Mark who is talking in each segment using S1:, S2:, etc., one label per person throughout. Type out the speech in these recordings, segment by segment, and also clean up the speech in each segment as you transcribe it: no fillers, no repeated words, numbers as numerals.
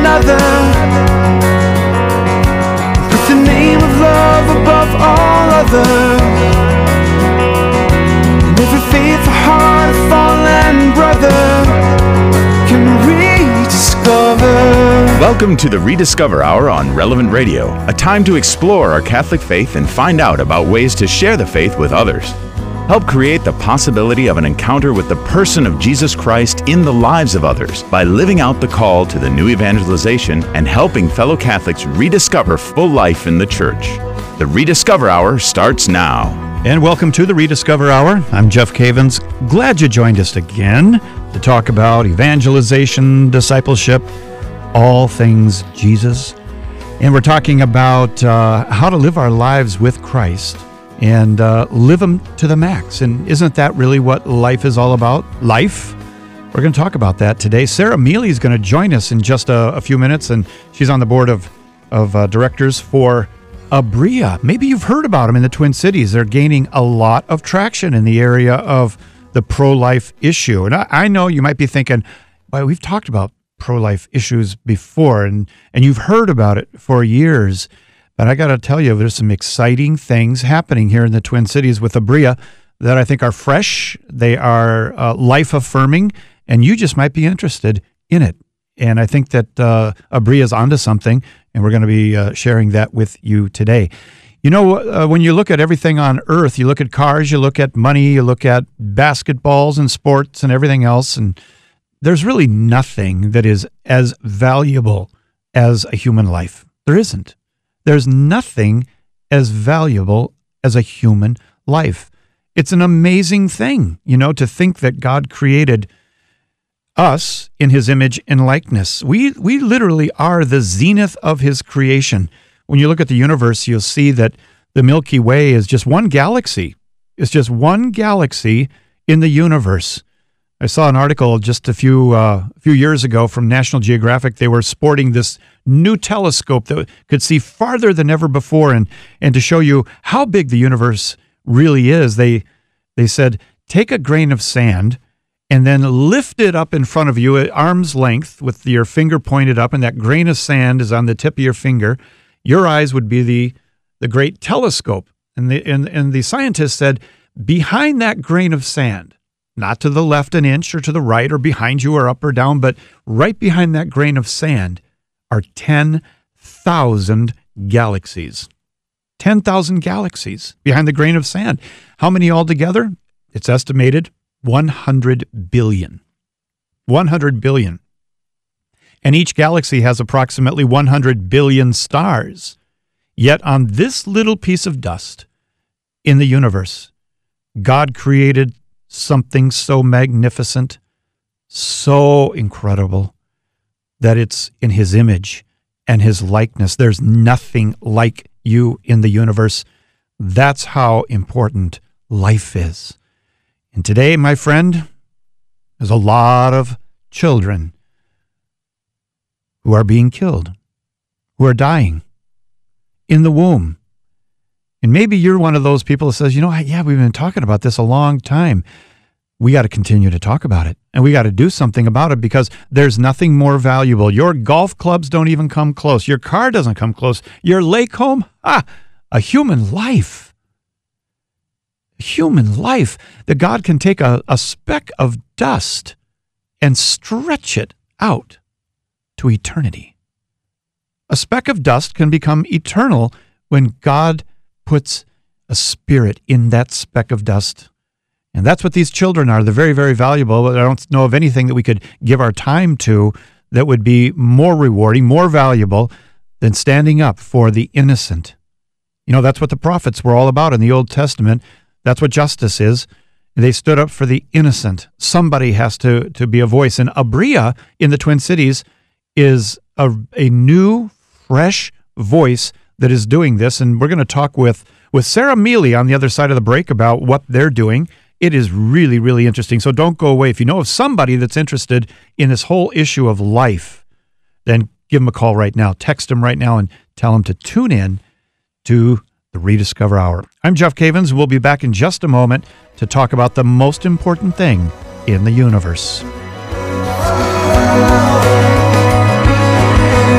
S1: another. Put the name of love above all other. And every faithful heart, fallen brother, can rediscover.
S2: Welcome to the Rediscover Hour on Relevant Radio, a time to explore our Catholic faith and find out about ways to share the faith with others. Help create the possibility of an encounter with the person of Jesus Christ in the lives of others by living out the call to the new evangelization and helping fellow Catholics rediscover full life in the Church. The Rediscover Hour starts now.
S3: And welcome to the Rediscover Hour. I'm Jeff Cavins. Glad you joined us again to talk about evangelization, discipleship, all things Jesus. And we're talking about how to live our lives with Christ and live them to the max. And isn't that really what life is all about? Life? We're going to talk about that today. Sarah Mealy is going to join us in just a few minutes, and she's on the board of directors for Abrea. Maybe you've heard about them in the Twin Cities. They're gaining a lot of traction in the area of the pro-life issue. And I know you might be thinking, well, we've talked about pro-life issues before, and you've heard about it for years. But I got to tell you, there's some exciting things happening here in the Twin Cities with Abrea that I think are fresh. They are life-affirming, and you just might be interested in it. And I think that Abrea is onto something, and we're going to be sharing that with you today. You know, when you look at everything on earth, you look at cars, you look at money, you look at basketballs and sports and everything else, and there's really nothing that is as valuable as a human life. There isn't. There's nothing as valuable as a human life. It's an amazing thing, you know, to think that God created us in his image and likeness. We literally are the zenith of his creation. When you look at the universe, you'll see that the Milky Way is just one galaxy. It's just one galaxy in the universe. I saw an article just a few years ago from National Geographic. They were sporting this new telescope that could see farther than ever before, and to show you how big the universe really is, they said, take a grain of sand and then lift it up in front of you at arm's length with your finger pointed up, and that grain of sand is on the tip of your finger. Your eyes would be the great telescope. And the scientists said, behind that grain of sand, not to the left an inch or to the right or behind you or up or down, but right behind that grain of sand are 10,000 galaxies. 10,000 galaxies behind the grain of sand. How many altogether? It's estimated 100 billion. 100 billion. And each galaxy has approximately 100 billion stars. Yet on this little piece of dust in the universe, God created something so magnificent, so incredible, that it's in his image and his likeness. There's nothing like you in the universe. That's how important life is. And today, my friend, there's a lot of children who are being killed, who are dying in the womb. And maybe you're one of those people that says, you know, yeah, we've been talking about this a long time. We got to continue to talk about it, and we got to do something about it, because there's nothing more valuable. Your golf clubs don't even come close. Your car doesn't come close. Your lake home, a human life. A human life that God can take a speck of dust and stretch it out to eternity. A speck of dust can become eternal when God puts a spirit in that speck of dust. And that's what these children are. They're very, very valuable. I don't know of anything that we could give our time to that would be more rewarding, more valuable than standing up for the innocent. You know, that's what the prophets were all about in the Old Testament. That's what justice is. They stood up for the innocent. Somebody has to be a voice. And Abrea in the Twin Cities is a new, fresh voice that is doing this. And we're going to talk with Sarah Mealy on the other side of the break about what they're doing. It is really, really interesting. So don't go away. If you know of somebody that's interested in this whole issue of life, then give them a call right now. Text them right now and tell them to tune in to the Rediscover Hour. I'm Jeff Cavins. We'll be back in just a moment to talk about the most important thing in the universe.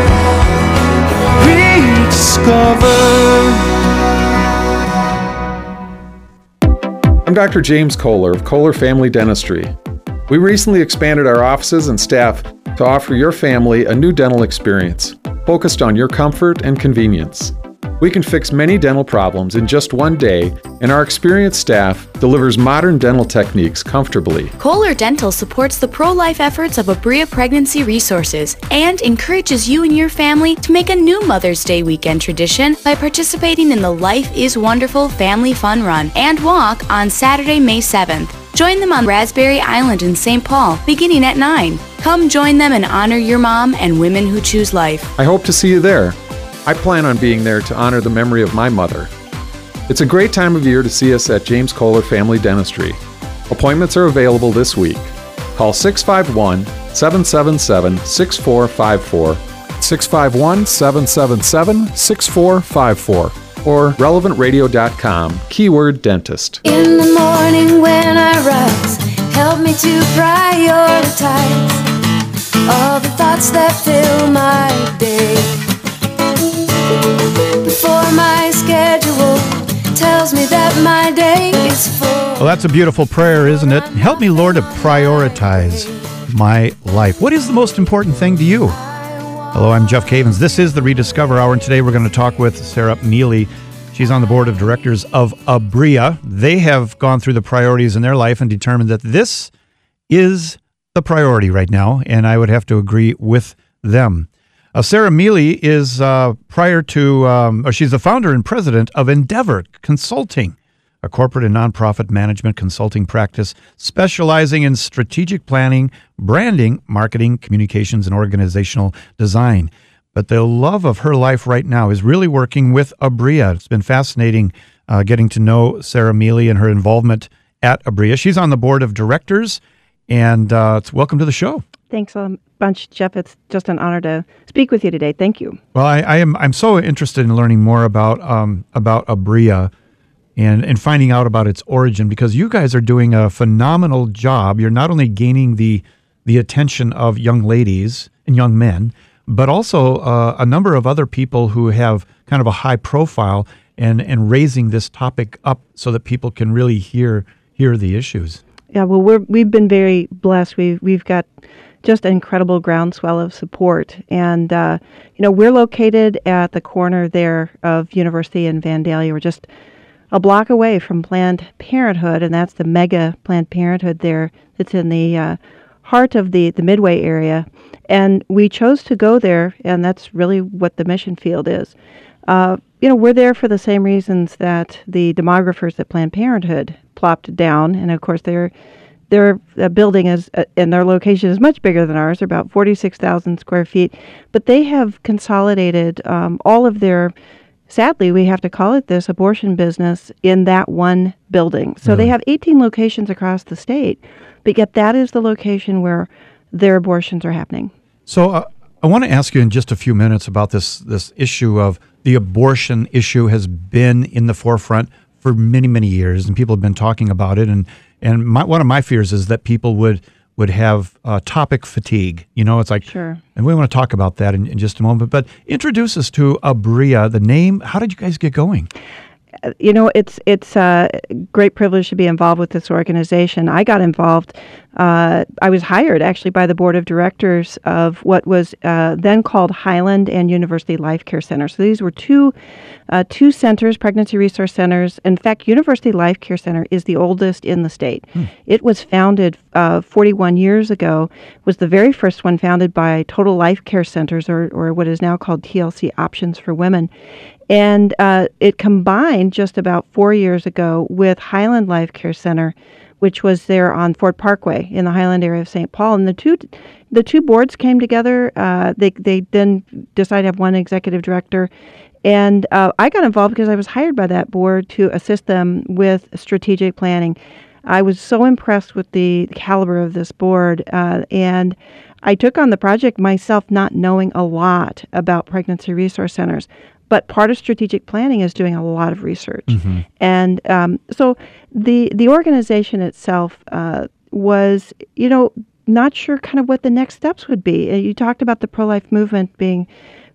S4: I'm Dr. James Kohler of Kohler Family Dentistry. We recently expanded our offices and staff to offer your family a new dental experience, focused on your comfort and convenience. We can fix many dental problems in just one day, and our experienced staff delivers modern dental techniques comfortably.
S5: Kohler Dental supports the pro-life efforts of Abrea Pregnancy Resources and encourages you and your family to make a new Mother's Day weekend tradition by participating in the Life is Wonderful Family Fun Run and Walk on Saturday, May 7th. Join them on Raspberry Island in St. Paul, beginning at 9. Come join them and honor your mom and women who choose life.
S4: I hope to see you there. I plan on being there to honor the memory of my mother. It's a great time of year to see us at James Kohler Family Dentistry. Appointments are available this week. Call 651-777-6454, 651-777-6454, or relevantradio.com, keyword dentist.
S6: In the morning when I rise, help me to prioritize all the thoughts that fill my day. Before my schedule tells me that my day is full.
S3: Well, that's a beautiful prayer, isn't it? Help me, Lord, to prioritize my life. What is the most important thing to you? Hello, I'm Jeff Cavins. This is the Rediscover Hour, and today we're going to talk with Sarah Mealy. She's on the board of directors of Abrea. They have gone through the priorities in their life and determined that this is the priority right now, and I would have to agree with them. Sarah Mealy is she's the founder and president of Endeavor Consulting, a corporate and nonprofit management consulting practice specializing in strategic planning, branding, marketing, communications, and organizational design. But the love of her life right now is really working with Abrea. It's been fascinating getting to know Sarah Mealy and her involvement at Abrea. She's on the board of directors, and welcome to the show.
S7: Thanks a bunch, Jeff. It's just an honor to speak with you today. Thank you.
S3: Well, I'm so interested in learning more about Abrea and finding out about its origin, because you guys are doing a phenomenal job. You're not only gaining the attention of young ladies and young men, but also a number of other people who have kind of a high profile and raising this topic up so that people can really hear the issues.
S7: Yeah, well, we've been very blessed. We've got just an incredible groundswell of support. And, we're located at the corner there of University and Vandalia. We're just a block away from Planned Parenthood, and that's the mega Planned Parenthood there. It's in the heart of the Midway area. And we chose to go there, and that's really what the mission field is. We're there for the same reasons that the demographers at Planned Parenthood plopped down. And, of course, their building is, and their location is much bigger than ours. They're about 46,000 square feet. But they have consolidated all of their, sadly, we have to call it this, abortion business in that one building. So They have 18 locations across the state, but yet that is the location where their abortions are happening.
S3: So I want to ask you in just a few minutes about this issue of the abortion issue has been in the forefront for many, many years, and people have been talking about it. And one of my fears is that people would have topic fatigue. It's like,
S7: sure. And
S3: we want to talk about that in just a moment. But introduce us to Abrea, the name. How did you guys get going?
S7: It's a great privilege to be involved with this organization. I got involved. I was hired actually by the board of directors of what was then called Highland and University Life Care Center. So these were two centers, pregnancy resource centers. In fact, University Life Care Center is the oldest in the state. It was founded 41 years ago. Was the very first one founded by Total Life Care Centers, or what is now called TLC Options for Women. And it combined just about 4 years ago with Highland Life Care Center, which was there on Fort Parkway in the Highland area of St. Paul. And the two boards came together. They then decided to have one executive director. And I got involved because I was hired by that board to assist them with strategic planning. I was so impressed with the caliber of this board. And I took on the project myself, not knowing a lot about pregnancy resource centers. But part of strategic planning is doing a lot of research. Mm-hmm. And so the organization itself was, not sure kind of what the next steps would be. You talked about the pro-life movement being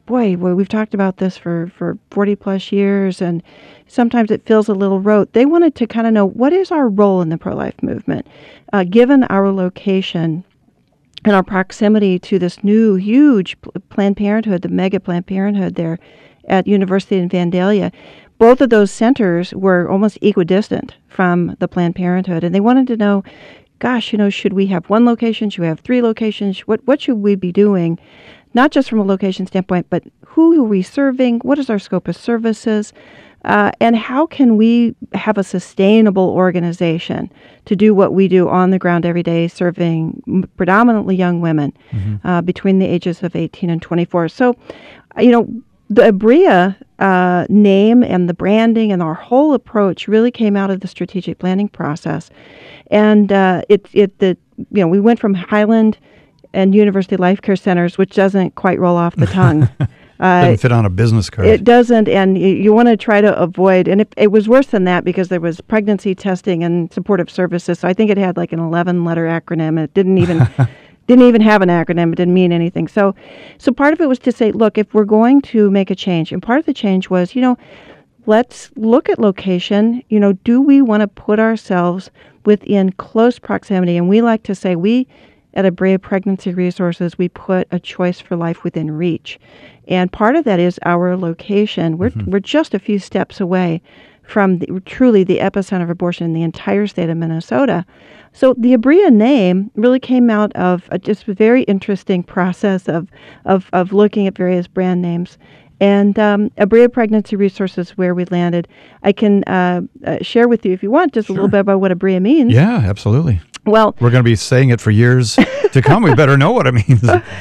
S7: boy, we've talked about this for 40 plus years, and sometimes it feels a little rote. They wanted to kind of know, what is our role in the pro-life movement, given our location and our proximity to this new huge Planned Parenthood, the mega Planned Parenthood there at University in Vandalia. Both of those centers were almost equidistant from the Planned Parenthood, and they wanted to know, gosh, should we have one location? Should we have 3 locations? What should we be doing? Not just from a location standpoint, but who are we serving? What is our scope of services? And how can we have a sustainable organization to do what we do on the ground every day, serving predominantly young women between the ages of 18 and 24? So, the Abrea name and the branding and our whole approach really came out of the strategic planning process. And we went from Highland and University Life Care Centers, which doesn't quite roll off the tongue.
S3: Doesn't fit on a business card.
S7: It doesn't, and you want to try to avoid, and it was worse than that because there was pregnancy testing and supportive services. So I think it had like an 11-letter acronym. It didn't even have an acronym. It didn't mean anything. So part of it was to say, look, if we're going to make a change, and part of the change was, let's look at location. Do we want to put ourselves within close proximity? And we like to say, at Abrea Pregnancy Resources, we put a choice for life within reach. And part of that is our location. We're just a few steps away from truly the epicenter of abortion in the entire state of Minnesota. So the Abrea name really came out of just a very interesting process of looking at various brand names. And Abrea Pregnancy Resources, where we landed. I can share with you, if you want, just a little bit about what Abrea means.
S3: Yeah, absolutely.
S7: Well,
S3: we're going to be saying it for years to come. We better know what it means.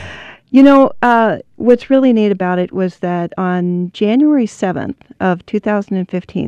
S7: What's really neat about it was that on January 7th of 2015,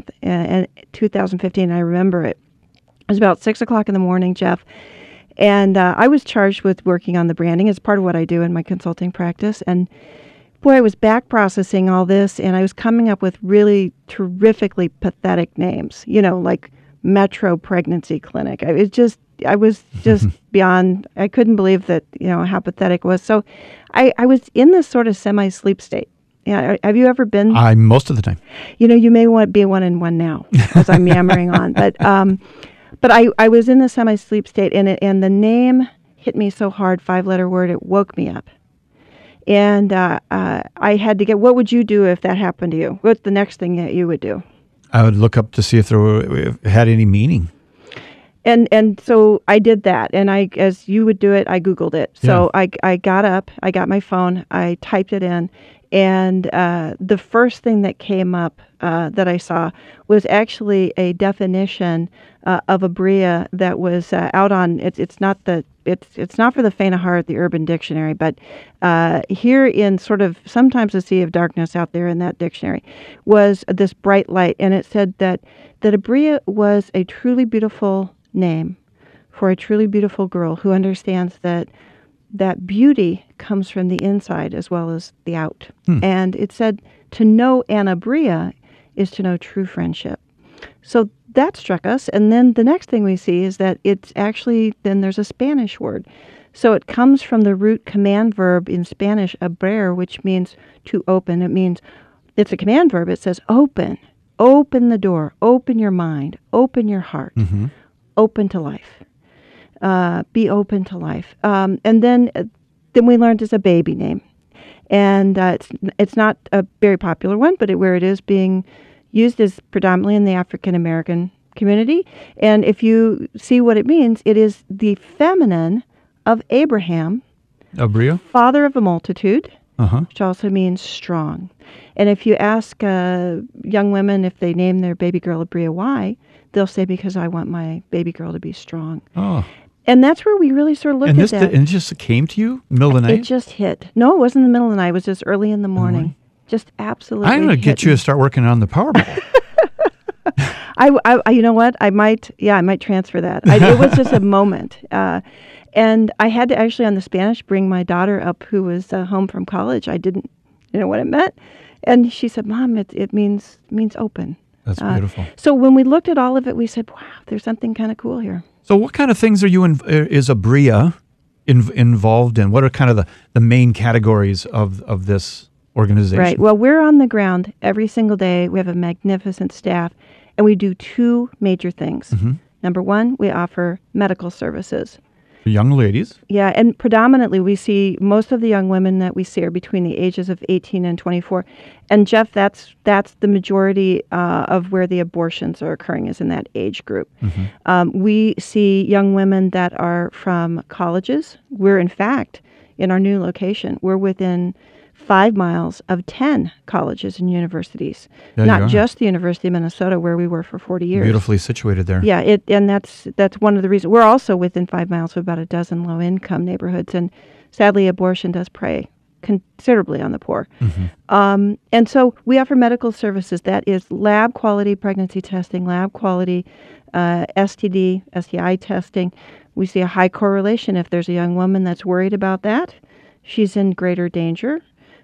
S7: I remember it was about 6 o'clock in the morning, Jeff, and I was charged with working on the branding as part of what I do in my consulting practice. And boy, I was back processing all this, and I was coming up with really terrifically pathetic names, like Metro Pregnancy Clinic. I was just beyond, I couldn't believe that, how pathetic it was. So I was in this sort of semi-sleep state. Yeah, have you ever been?
S3: Most of the time.
S7: You may want to be one in one now as I'm yammering on. But I was in the semi-sleep state, and the name hit me so hard, 5-letter word, it woke me up. And I had to get, what would you do if that happened to you? What's the next thing that you would do?
S3: I would look up to see if it had any meaning.
S7: And so I did that, and as you would do it, I Googled it. So I got up, I got my phone, I typed it in, and the first thing that came up that I saw was actually a definition of Abrea that was out on. It's not for the faint of heart, the Urban Dictionary, but here in sort of sometimes a sea of darkness out there in that dictionary was this bright light, and it said that Abrea was a truly beautiful name for a truly beautiful girl who understands that beauty comes from the inside as well as the out. And it said to know an Abrea is to know true friendship. So that struck us. And then the next thing we see is that it's actually, then there's a Spanish word. So it comes from the root command verb in Spanish, abrir, which means to open. It's a command verb. It says open the door, open your mind, open your heart. Open to life. Be open to life. And then we learned it's a baby name. And it's not a very popular one, but where it is being used is predominantly in the African American community. And if you see what it means, it is the feminine of Abraham,
S3: Abrea,
S7: father of a multitude, which also means strong. And if you ask young women if they name their baby girl Abrea, why? They'll say, because I want my baby girl to be strong.
S3: Oh.
S7: And that's where we really sort of looked at that.
S3: And it just came to you middle of the night?
S7: It just hit. No, it wasn't in the middle of the night. It was just early in the morning. Just absolutely
S3: I'm going to get you to start working on the Powerball.
S7: I you know what? I might transfer that. It was just a moment. And I had to actually, on the Spanish, bring my daughter up who was home from college. I didn't know what it meant. And she said, Mom, it means open.
S3: That's beautiful.
S7: So when we looked at all of it, we said, wow, there's something kind of cool here.
S3: So what kind of things are you is Abrea involved in? What are kind of the main categories of this organization.
S7: Right. Well, we're on the ground every single day. We have a magnificent staff, and we do two major things. Number one, we offer medical services.
S3: For young ladies.
S7: Yeah, and predominantly we see most of the young women that we see are between the ages of 18 and 24. And Jeff, that's the majority of where the abortions are occurring is in that age group. We see young women that are from colleges. We're, in fact, in our new location, we're within 5 miles of 10 colleges and universities, not just the University of Minnesota, where we were for 40 years.
S3: Beautifully situated there.
S7: Yeah, and that's one of the reasons. We're also within 5 miles of about a dozen low-income neighborhoods, and sadly, abortion does prey considerably on the poor. And so we offer medical services. That is lab-quality pregnancy testing, lab-quality STD, STI testing. We see a high correlation. If there's a young woman that's worried about that, she's in greater danger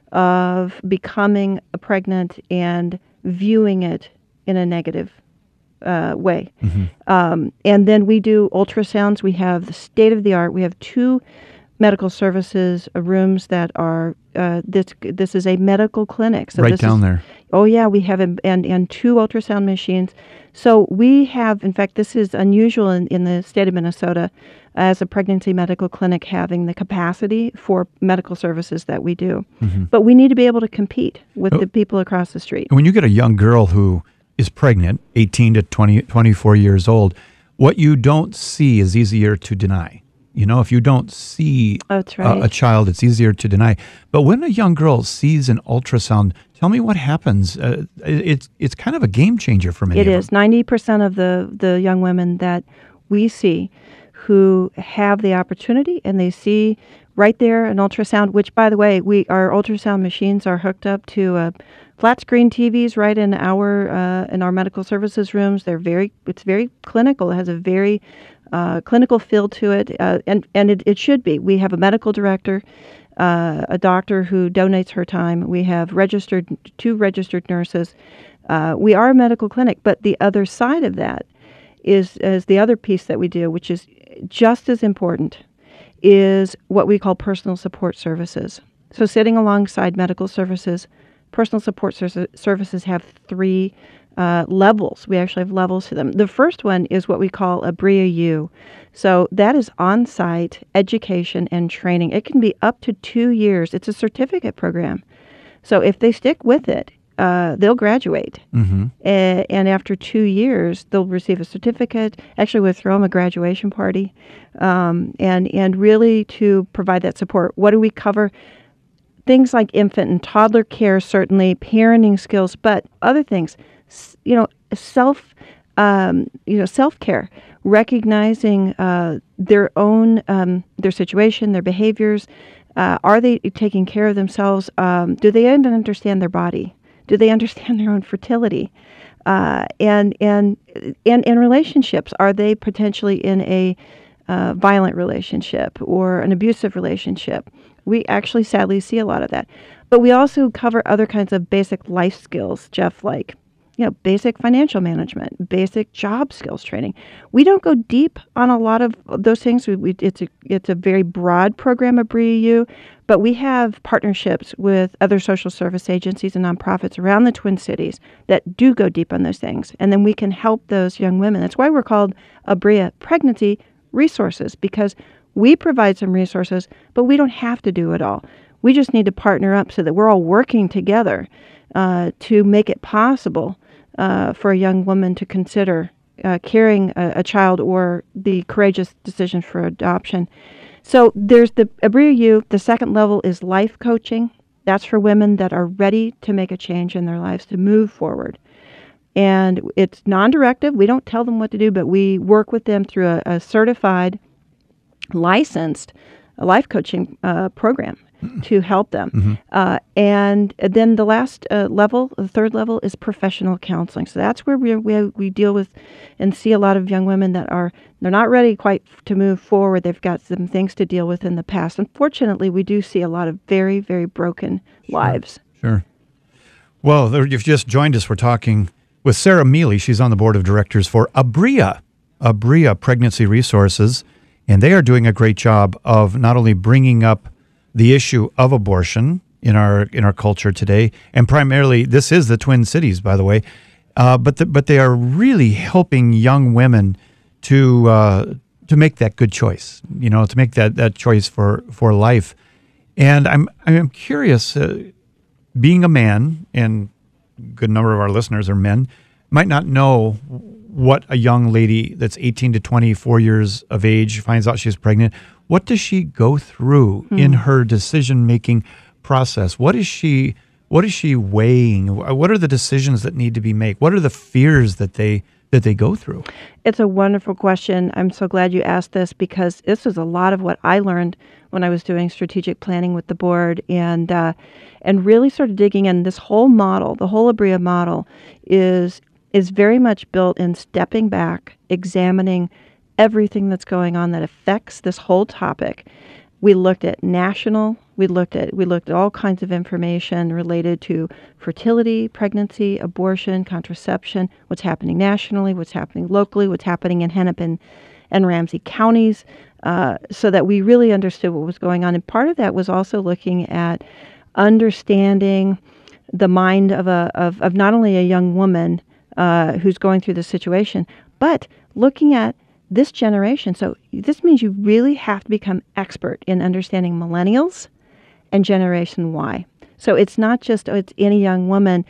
S7: of becoming pregnant and viewing it in a negative way. And then we do ultrasounds. We have the state-of-the-art. We have 2 medical services rooms that are, this is a medical clinic. So
S3: right down there.
S7: Oh, yeah, we have, and 2 ultrasound machines. So we have, in fact, this is unusual in the state of Minnesota as a pregnancy medical clinic having the capacity for medical services that we do. But we need to be able to compete with the people across the street.
S3: And when you get a young girl who is pregnant, 18 to 24 years old, what you don't see is easier to deny. You know, if you don't see a child, it's easier to deny. But when a young girl sees an ultrasound, tell me what happens. It's kind of a game changer for many of them. It is.
S7: 90% of the young women that we see who have the opportunity and they see right there an ultrasound, which, by the way, our ultrasound machines are hooked up to flat screen TVs right in our medical services rooms. It's very clinical. It has a very clinical feel to it, and it should be. We have a medical director, a doctor who donates her time. We have 2 registered nurses. We are a medical clinic, but the other side of that is the other piece that we do, which is just as important, is what we call personal support services. So sitting alongside medical services, personal support services have 3 levels. We actually have levels to them. The first one is what we call a BREA U. So that is on-site education and training. It can be up to 2 years. It's a certificate program. So if they stick with it, they'll graduate. And after 2 years, they'll receive a certificate. Actually, we'll throw them a graduation party, and really to provide that support. What do we cover? Things like infant and toddler care, certainly, parenting skills, but other things, self-care, recognizing their own, their situation, their behaviors. Are they taking care of themselves? Do they even understand their body? Do they understand their own fertility? And in relationships, are they potentially in a violent relationship or an abusive relationship? We actually sadly see a lot of that. But we also cover other kinds of basic life skills, Jeff, like basic financial management, basic job skills training. We don't go deep on a lot of those things. It's a very broad program of BREA U, but we have partnerships with other social service agencies and nonprofits around the Twin Cities that do go deep on those things. And then we can help those young women. That's why we're called ABREA Pregnancy Resources, because we provide some resources, but we don't have to do it all. We just need to partner up so that we're all working together to make it possible for a young woman to consider carrying a child or the courageous decision for adoption. So there's the ABREA U. The second level is life coaching. That's for women that are ready to make a change in their lives, to move forward. And it's non-directive. We don't tell them what to do, but we work with them through a certified, licensed life coaching program to help them. And then the last level, the third level, is professional counseling. So that's where we deal with and see a lot of young women they're not ready quite to move forward. They've got some things to deal with in the past. Unfortunately, we do see a lot of very, very broken lives.
S3: Sure. Well, you've just joined us. We're talking with Sarah Mealy. She's on the board of directors for ABREA Pregnancy Resources, and they are doing a great job of not only bringing up the issue of abortion in our culture today, and primarily this is the Twin Cities, by the way. But they are really helping young women to make that good choice, to make that choice for life. And I'm curious, being a man, and a good number of our listeners are men, might not know what a young lady that's 18 to 24 years of age finds out she's pregnant. What does she go through in her decision-making process? What is she weighing? What are the decisions that need to be made? What are the fears that they go through?
S7: It's a wonderful question. I'm so glad you asked this, because this is a lot of what I learned when I was doing strategic planning with the board, and really sort of digging in. This whole model, the whole ABREA model, is very much built in stepping back, examining everything that's going on that affects this whole topic. We looked at we looked at all kinds of information related to fertility, pregnancy, abortion, contraception, what's happening nationally, what's happening locally, what's happening in Hennepin and Ramsey counties, so that we really understood what was going on. And part of that was also looking at understanding the mind of not only a young woman who's going through this situation, but looking at this generation. So this means you really have to become expert in understanding millennials and Generation Y. So it's not just it's any young woman.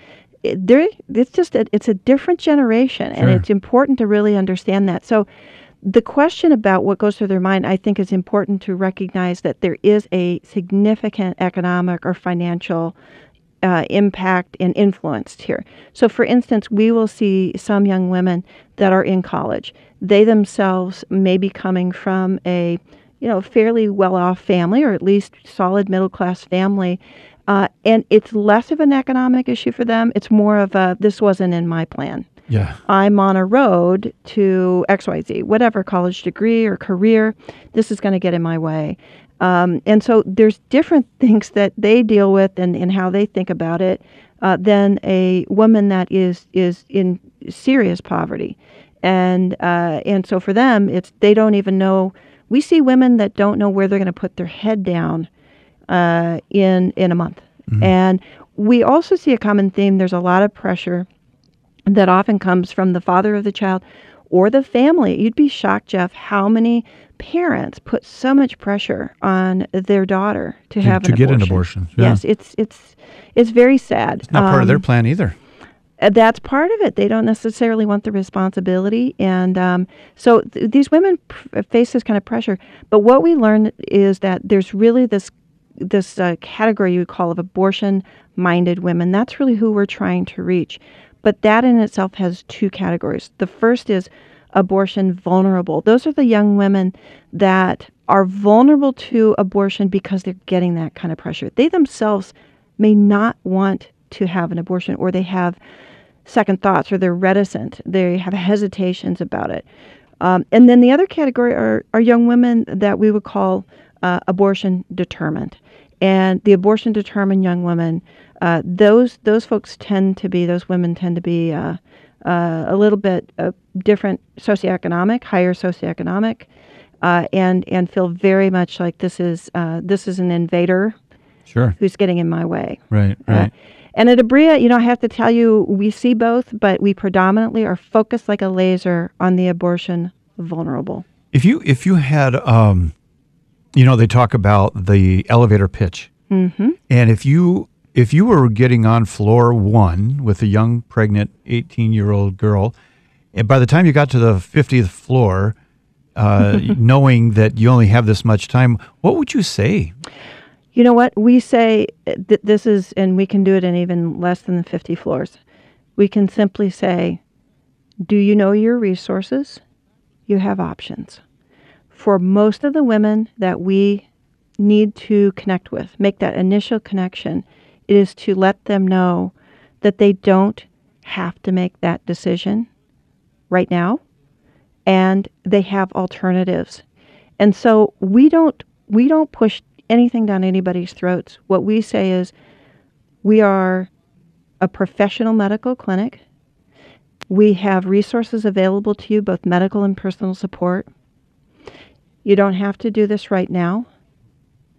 S7: It's a different generation, and it's important to really understand that. So the question about what goes through their mind, I think, is important to recognize that there is a significant economic or financial impact and influence here. So, for instance, we will see some young women that are in college. They themselves may be coming from a fairly well-off family, or at least solid middle-class family, and it's less of an economic issue for them. It's more of a, this wasn't in my plan.
S3: Yeah,
S7: I'm on a road to XYZ, whatever college degree or career, this is going to get in my way. And so there's different things that they deal with and how they think about it than a woman that is in serious poverty. And so for them, they don't even know. We see women that don't know where they're going to put their head down in a month. Mm-hmm. And we also see a common theme. There's a lot of pressure that often comes from the father of the child or the family. You'd be shocked, Jeff, how many parents put so much pressure on their daughter to have
S3: get an abortion. Yeah.
S7: Yes, it's very sad.
S3: It's not part of their plan either.
S7: That's part of it. They don't necessarily want the responsibility, and so these women face this kind of pressure. But what we learned is that there's really this category you call of abortion-minded women. That's really who we're trying to reach. But that in itself has two categories. The first is abortion vulnerable. Those are the young women that are vulnerable to abortion because they're getting that kind of pressure. They themselves may not want to have an abortion, or they have second thoughts, or they're reticent. They have hesitations about it. And then the other category are young women that we would call abortion determined. And the abortion determined young women, those women tend to be a little bit different socioeconomic, higher socioeconomic, and feel very much like this is an invader, who's getting in my way. Right. And at ABREA, I have to tell you, we see both, but we predominantly are focused like a laser on the abortion vulnerable.
S3: If you had, they talk about the elevator pitch, mm-hmm. and if you were getting on floor 1 with a young, pregnant 18-year-old girl, and by the time you got to the 50th floor, knowing that you only have this much time, what would you say?
S7: You know what? We say this is, and we can do it in even less than the 50 floors. We can simply say, do you know your resources? You have options. For most of the women that we need to connect with, make that initial connection, it is to let them know that they don't have to make that decision right now, and they have alternatives. And so we don't push anything down anybody's throats. What we say is, we are a professional medical clinic. We have resources available to you, both medical and personal support. You don't have to do this right now.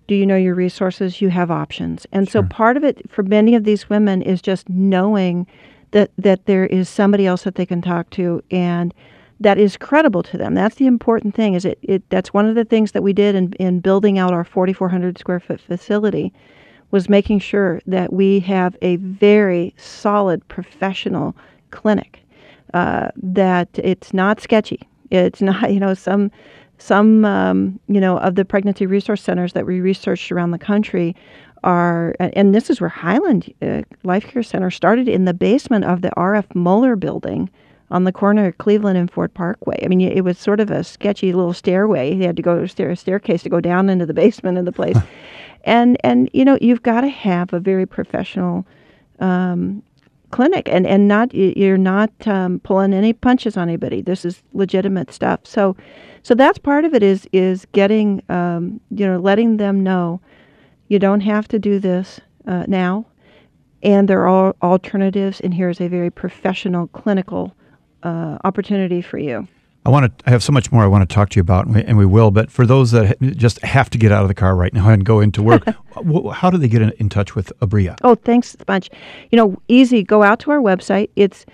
S7: Do you know your resources? You have options. And so part of it for many of these women is just knowing that there is somebody else that they can talk to and that is credible to them. That's the important thing. Is that's one of the things that we did in building out our 4,400 square foot facility, was making sure that we have a very solid professional clinic, that it's not sketchy. It's not, some of the pregnancy resource centers that we researched around the country are, and this is where Highland Life Care Center started, in the basement of the R.F. Muller building on the corner of Cleveland and Fort Parkway. I mean, it was sort of a sketchy little stairway. You had to go a staircase to go down into the basement of the place. And you've got to have a very professional clinic, and you're not pulling any punches on anybody. This is legitimate stuff. So that's part of it is getting, letting them know you don't have to do this now, and there are alternatives, and here's a very professional clinical opportunity for you.
S3: I have so much more I want to talk to you about, and we will, but for those that just have to get out of the car right now and go into work, how do they get in touch with Abrea?
S7: Oh, thanks a bunch. Easy. Go out to our website. It's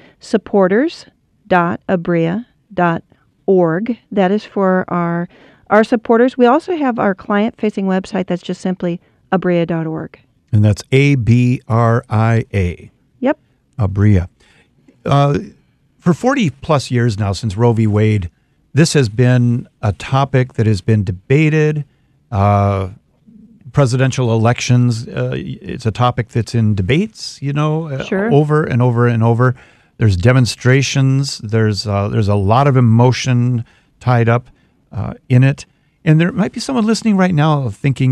S7: supporters.abrea.org. That is for our supporters. We also have our client-facing website that's just simply abrea.org.
S3: And that's ABRIA.
S7: Yep.
S3: Abrea. For 40-plus years now, since Roe v. Wade, this has been a topic that has been debated. Presidential elections, it's a topic that's in debates,
S7: Sure.
S3: over and over and over. There's demonstrations. There's a lot of emotion tied up in it. And there might be someone listening right now thinking,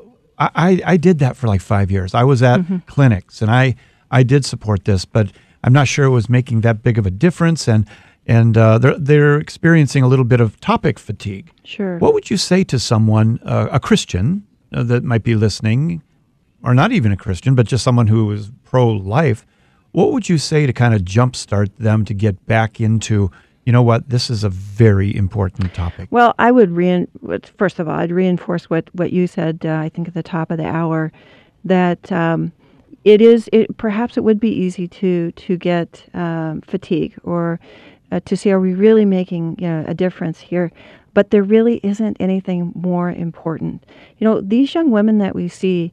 S3: I did that for like 5 years. I was at clinics, and I did support this, but I'm not sure it was making that big of a difference, and they're experiencing a little bit of topic fatigue.
S7: Sure.
S3: What would you say to someone, a Christian that might be listening, or not even a Christian, but just someone who is pro-life? What would you say to kind of jumpstart them to get back into, this is a very important topic?
S7: Well, I would first of all, I'd reinforce what you said, I think at the top of the hour, that perhaps it would be easy to get fatigue, or to see, are we really making a difference here? But there really isn't anything more important. These young women that we see,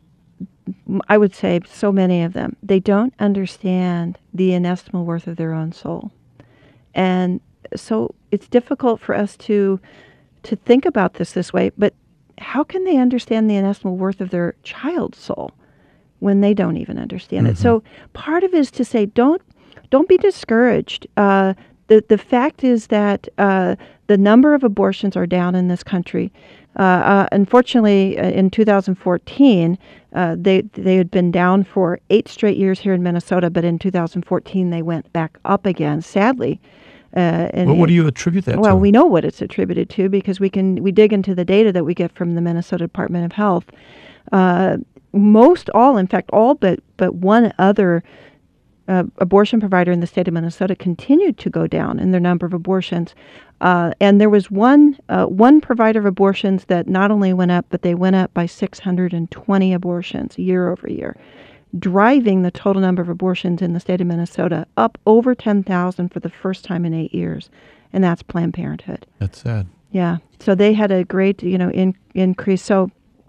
S7: I would say so many of them, they don't understand the inestimable worth of their own soul. And so it's difficult for us to think about this way, but how can they understand the inestimable worth of their child's soul when they don't even understand it? So part of it is to say, don't be discouraged. The fact is that the number of abortions are down in this country. Unfortunately, in 2014, they had been down for 8 straight years here in Minnesota, but in 2014 they went back up again, sadly.
S3: What do you attribute that to?
S7: Well, we know what it's attributed to because we dig into the data that we get from the Minnesota Department of Health. In fact, all but one other abortion provider in the state of Minnesota continued to go down in their number of abortions. And there was one provider of abortions that not only went up, but they went up by 620 abortions year over year, driving the total number of abortions in the state of Minnesota up over 10,000 for the first time in 8 years. And that's Planned Parenthood.
S3: That's sad.
S7: Yeah. So they had a great, increase. So,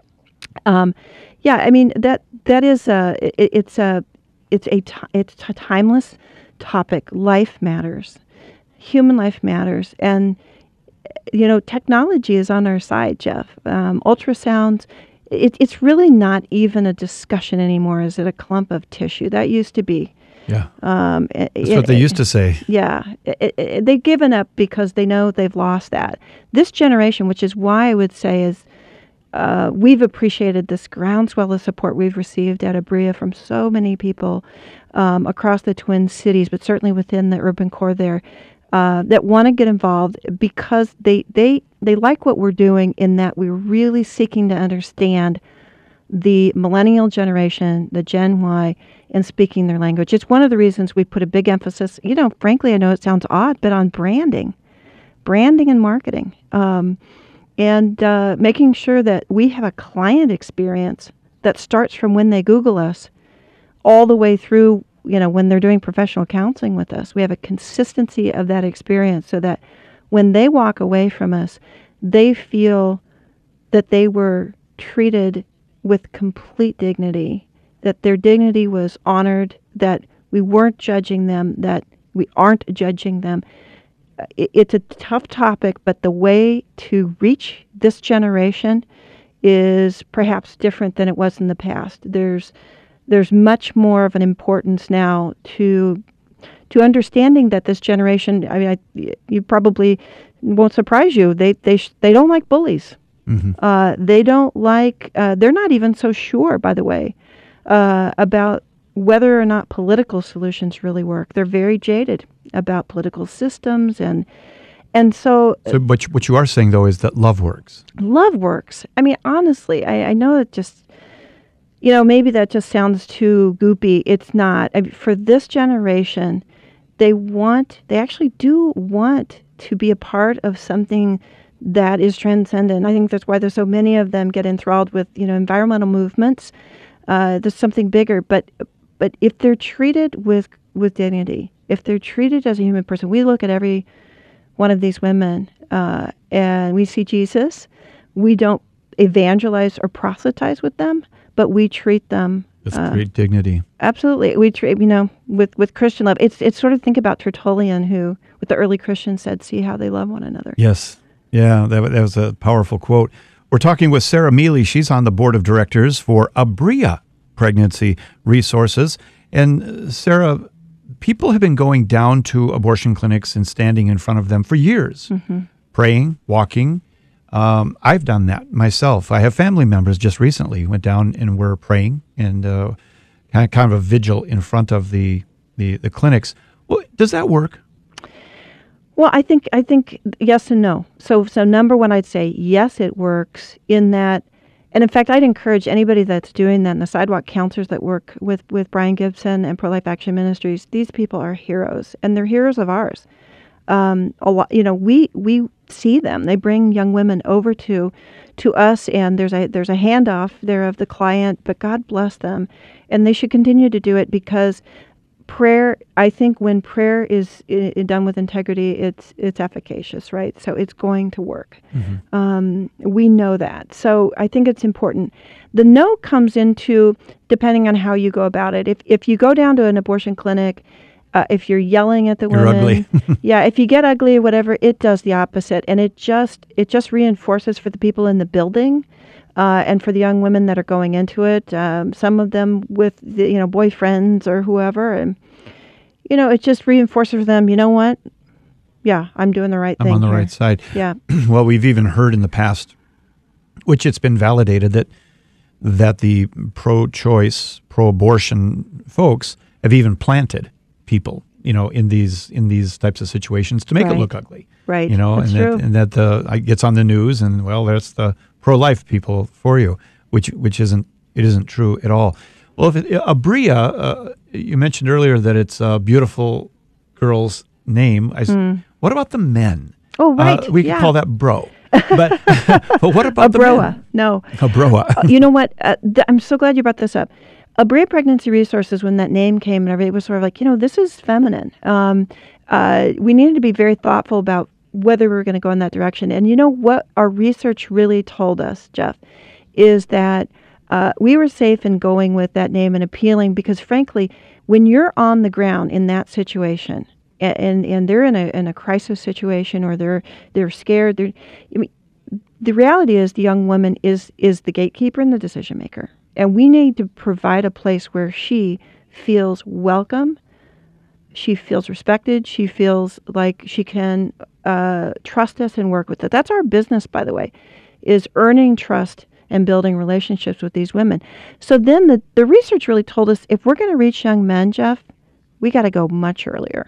S7: I mean, that is it's a timeless topic. Life matters. Human life matters. And, technology is on our side, Jeff. Ultrasounds, it's really not even a discussion anymore. Is it a clump of tissue? That used to be.
S3: Yeah. That's what they used to say.
S7: Yeah. They've given up because they know they've lost that. This generation, which is why I would say is, we've appreciated this groundswell of support we've received at Abrea from so many people across the Twin Cities, but certainly within the urban core there, that want to get involved because they like what we're doing, in that we're really seeking to understand the millennial generation, the Gen Y, and speaking their language. It's one of the reasons we put a big emphasis, frankly, I know it sounds odd, but on branding and marketing. and making sure that we have a client experience that starts from when they Google us all the way through, when they're doing professional counseling with us. We have a consistency of that experience so that when they walk away from us, they feel that they were treated with complete dignity, that their dignity was honored, that we weren't judging them, that we aren't judging them. It's a tough topic, but the way to reach this generation is perhaps different than it was in the past. There's much more of an importance now to understanding that this generation, you probably won't surprise you, they don't like bullies. Mm-hmm. They don't like, they're not even so sure, by the way, about whether or not political solutions really work. They're very jaded about political systems, and so. So,
S3: but what you are saying though is that love works. Love works.
S7: Honestly, I know it just, maybe that just sounds too goopy. It's not. For this generation, they actually do want to be a part of something that is transcendent. I think that's why there's so many of them get enthralled with, environmental movements. There's something bigger, but if they're treated with dignity, if they're treated as a human person, we look at every one of these women and we see Jesus. We don't evangelize or proselytize with them, but we treat them
S3: with great dignity.
S7: Absolutely, we treat with Christian love. It's sort of, think about Tertullian, who with the early Christians said, "See how they love one another."
S3: Yes, yeah, that was a powerful quote. We're talking with Sarah Mealy. She's on the board of directors for Abrea Pregnancy Resources. And Sarah, people have been going down to abortion clinics and standing in front of them for years, mm-hmm. praying, walking. I've done that myself. I have family members just recently went down and were praying and kind of a vigil in front of the clinics. Well, does that work?
S7: Well, I think yes and no. So number one, I'd say yes, it works in that. And in fact, I'd encourage anybody that's doing that, and the sidewalk counselors that work with Brian Gibson and Pro-Life Action Ministries, these people are heroes, and they're heroes of ours. A lot, we see them. They bring young women over to us, and there's a handoff there of the client, but God bless them, and they should continue to do it, because prayer, I think when prayer is done with integrity, it's efficacious, right? So it's going to work. Mm-hmm. We know that. So I think it's important. The no comes into depending on how you go about it. If you go down to an abortion clinic, if you're yelling at the women,
S3: ugly.
S7: yeah, if you get ugly or whatever, it does the opposite, and it just reinforces for the people in the building. And for the young women that are going into it, some of them with boyfriends or whoever, and it just reinforces for them. You know what? Yeah, I'm doing the right thing.
S3: I'm on the
S7: here.
S3: right side.
S7: Yeah.
S3: Well, we've even heard in the past, which it's been validated that the pro-choice, pro-abortion folks have even planted people, in these types of situations to make it look ugly.
S7: Right.
S3: That's
S7: true.
S3: That gets on the news, and that's the pro-life people for you, which isn't true at all. Well, if Abrea, you mentioned earlier that it's a beautiful girl's name. What about the men?
S7: Oh, right.
S3: We could call that bro. But what about the men?
S7: No.
S3: Abrea.
S7: You know what? I'm so glad you brought this up. Abrea Pregnancy Resources, when that name came and everything, it was sort of like, this is feminine. We needed to be very thoughtful about whether we were going to go in that direction. And what our research really told us, Jeff, is that we were safe in going with that name and appealing, because frankly, when you're on the ground in that situation and they're in a crisis situation, or they're scared, the reality is the young woman is the gatekeeper and the decision maker. And we need to provide a place where she feels welcome, she feels respected, she feels like she can trust us and work with it. That's our business, by the way, is earning trust and building relationships with these women. So then the research really told us, if we're going to reach young men, Jeff, we got to go much earlier.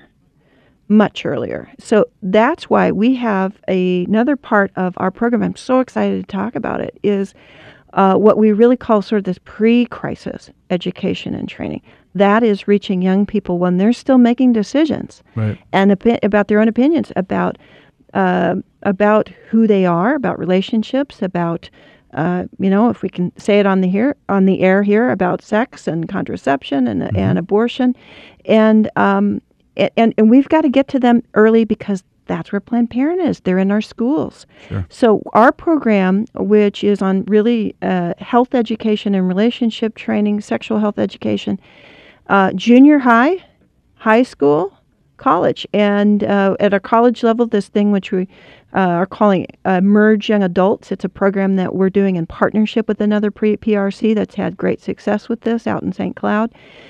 S7: So that's why we have another part of our program, I'm so excited to talk about it, is what we really call sort of this pre-crisis education and training. That is reaching young people when they're still making decisions, right, and about their own opinions about about who they are, about relationships, about if we can say it on the air here, about sex and contraception and abortion, and we've got to get to them early because that's where Planned Parenthood is. They're in our schools.
S3: Sure.
S7: So our program, which is on really health education and relationship training, sexual health education, junior high, high school, college, and at our college level, this thing which we are calling Merge Young Adults. It's a program that we're doing in partnership with another PRC that's had great success with this out in St. Cloud.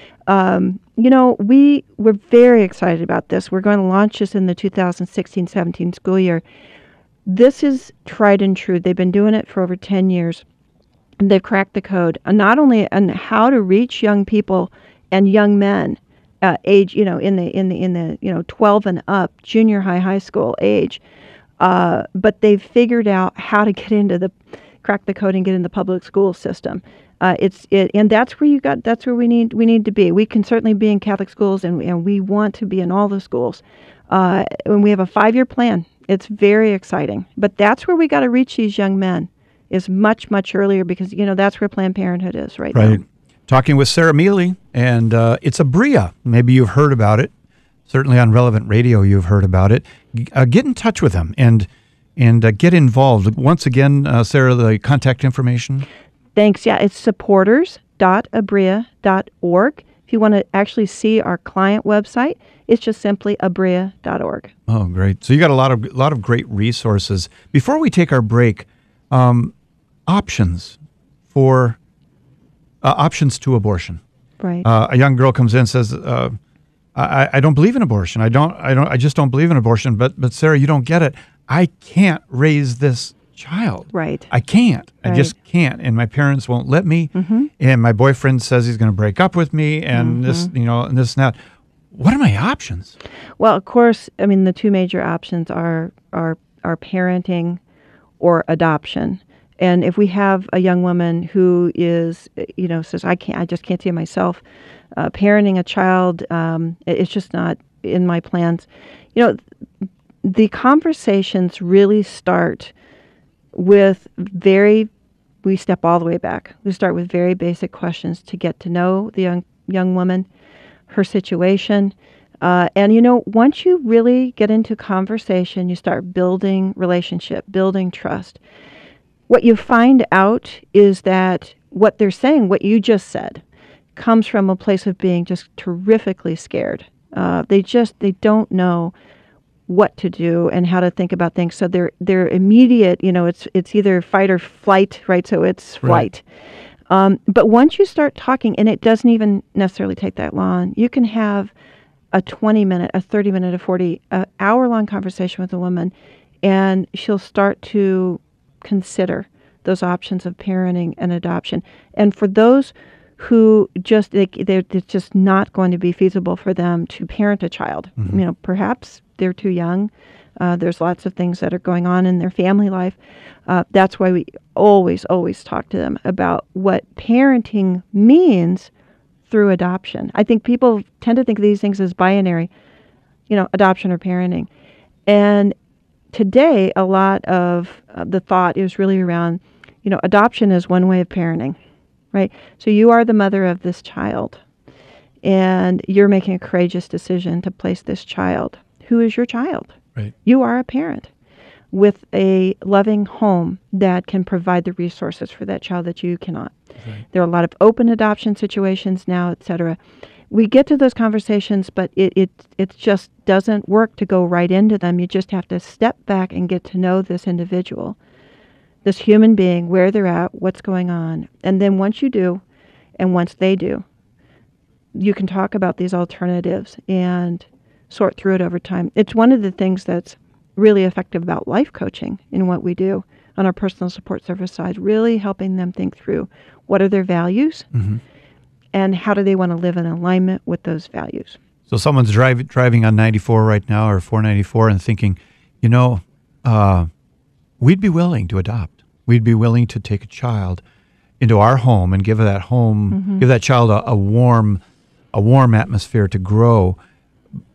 S7: We're very excited about this. We're going to launch this in the 2016-17 school year. This is tried and true. They've been doing it for over 10 years. And they've cracked the code, not only on how to reach young people and young men, age, in the 12 and up, junior high, high school age, but they've figured out how to crack the code and get in the public school system. And that's where we need to be. We can certainly be in Catholic schools, and we want to be in all the schools. And we have a 5-year plan. It's very exciting. But that's where we got to reach these young men, is much, much earlier, because, that's where Planned Parenthood is right now.
S3: Talking with Sarah Mealy, and it's Abrea. Maybe you've heard about it. Certainly on Relevant Radio, you've heard about it. Get in touch with them and get involved. Once again, Sarah, the contact information.
S7: Thanks. Yeah, it's supporters.abrea.org. If you want to actually see our client website, it's just simply abrea.org.
S3: Oh, great. So you got a lot of great resources. Before we take our break, options to abortion.
S7: Right.
S3: A young girl comes in and says, I don't believe in abortion. I just don't believe in abortion. But Sarah, you don't get it. I can't raise this child.
S7: Right.
S3: I can't.
S7: Right.
S3: I just can't. And my parents won't let me.
S7: Mm-hmm.
S3: And my boyfriend says he's going to break up with me and this, and this and that. What are my options?
S7: Well, of course, the two major options are parenting or adoption. And if we have a young woman who is, says, I just can't see myself parenting a child, it's just not in my plans. The conversations really start with we step all the way back. We start with very basic questions to get to know the young woman, her situation. And once you really get into conversation, you start building relationship, building trust. What you find out is that what they're saying, what you just said, comes from a place of being just terrifically scared. They don't know what to do and how to think about things. So they're immediate, it's either fight or flight, right? So it's flight. Right. But once you start talking, and it doesn't even necessarily take that long, you can have a 20-minute, a 30-minute, a 40-hour-long conversation with a woman, and she'll start to consider those options of parenting and adoption. And for those who it's just not going to be feasible for them to parent a child, perhaps they're too young. There's lots of things that are going on in their family life. That's why we always talk to them about what parenting means through adoption. I think people tend to think of these things as binary, adoption or parenting. And today, a lot of the thought is really around, adoption is one way of parenting, right? So you are the mother of this child, and you're making a courageous decision to place this child. Who is your child?
S3: Right.
S7: You are a parent with a loving home that can provide the resources for that child that you cannot. Right. There are a lot of open adoption situations now, et cetera. We get to those conversations, but it just doesn't work to go right into them. You just have to step back and get to know this individual, this human being, where they're at, what's going on. And then once you do, and once they do, you can talk about these alternatives and sort through it over time. It's one of the things that's really effective about life coaching in what we do on our personal support service side, really helping them think through what are their values and how do they want to live in alignment with those values.
S3: So someone's driving on 94 right now, or 494, and thinking, we'd be willing to adopt. We'd be willing to take a child into our home and give that home, give that child a warm atmosphere to grow.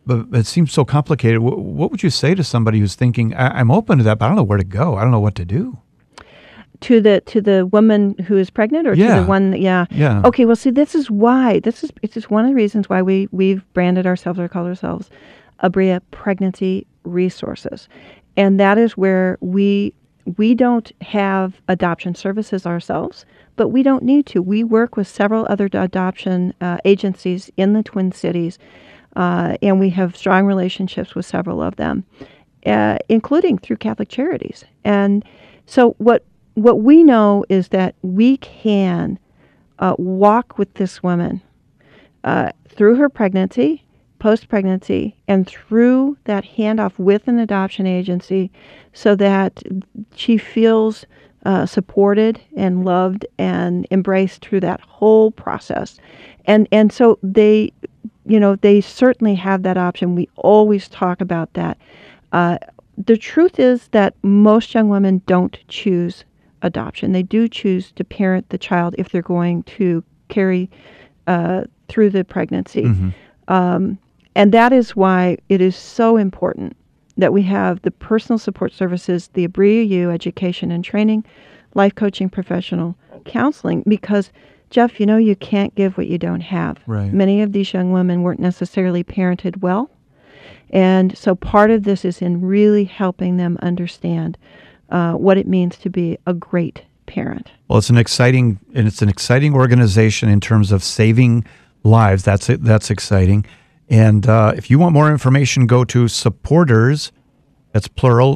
S3: but it seems so complicated. What would you say to somebody who's thinking, I'm open to that, but I don't know where to go. I don't know what to do.
S7: To the woman who is pregnant, or to the one? Yeah. Okay. Well, see, this is one of the reasons why we've branded ourselves or call ourselves Abrea Pregnancy Resources, and that is where we don't have adoption services ourselves, but we don't need to. We work with several other adoption agencies in the Twin Cities, and we have strong relationships with several of them, including through Catholic Charities. And so what we know is that we can walk with this woman through her pregnancy, post-pregnancy, and through that handoff with an adoption agency so that she feels supported and loved and embraced through that whole process. And so they certainly have that option. We always talk about that. The truth is that most young women don't choose adoption. They do choose to parent the child if they're going to carry through the pregnancy. Mm-hmm. And that is why it is so important that we have the personal support services, the Abrea U education and training, life coaching, professional counseling, because, Jeff, you can't give what you don't have.
S3: Right.
S7: Many of these young women weren't necessarily parented well. And so part of this is in really helping them understand what it means to be a great parent.
S3: Well, it's an exciting organization in terms of saving lives. That's exciting. And if you want more information, go to supporters, that's plural,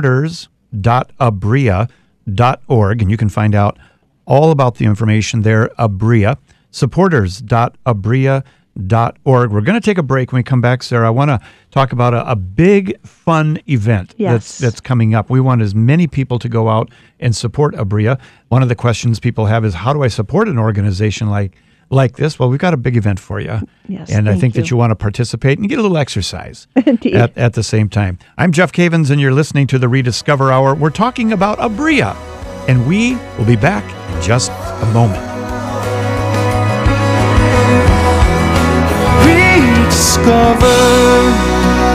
S3: supporters.abrea.org, and you can find out all about the information there, Abrea, supporters.abrea.org. We're going to take a break. When we come back, Sarah, I want to talk about a big, fun event that's coming up. We want as many people to go out and support Abrea. One of the questions people have is, how do I support an organization like this? Well, we've got a big event for you.
S7: Yes,
S3: and I think that you want to participate and get a little exercise
S7: Indeed.
S3: at the same time. I'm Jeff Cavins, and you're listening to the Rediscover Hour. We're talking about Abrea, and we will be back in just a moment.
S1: Rediscover.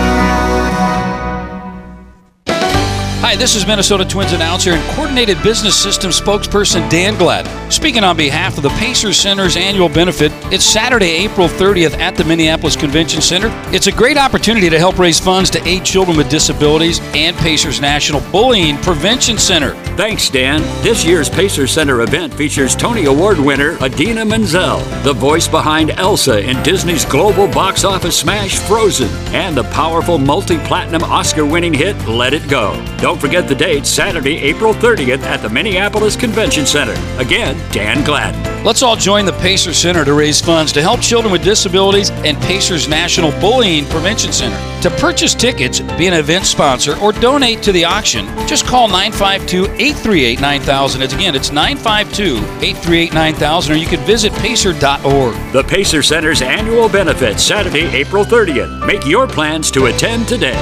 S8: Hi, this is Minnesota Twins announcer and Coordinated Business Systems spokesperson Dan Glad. Speaking on behalf of the Pacers Center's annual benefit, it's Saturday, April 30th at the Minneapolis Convention Center. It's a great opportunity to help raise funds to aid children with disabilities and Pacers National Bullying Prevention Center.
S9: Thanks, Dan. This year's Pacers Center event features Tony Award winner Idina Menzel, the voice behind Elsa in Disney's global box office smash Frozen, and the powerful multi-platinum Oscar-winning hit Let It Go. Don't forget the date, Saturday, April 30th at the Minneapolis Convention Center. Again, Dan Glad.
S8: Let's all join the Pacers Center to raise funds to help children with disabilities and Pacers National Bullying Prevention Center. To purchase tickets, be an event sponsor, or donate to the auction, just call 952-838-9000. It's 952-838-9000, or you can visit pacer.org.
S9: The Pacer Center's annual benefit, Saturday, April 30th. Make your plans to attend today.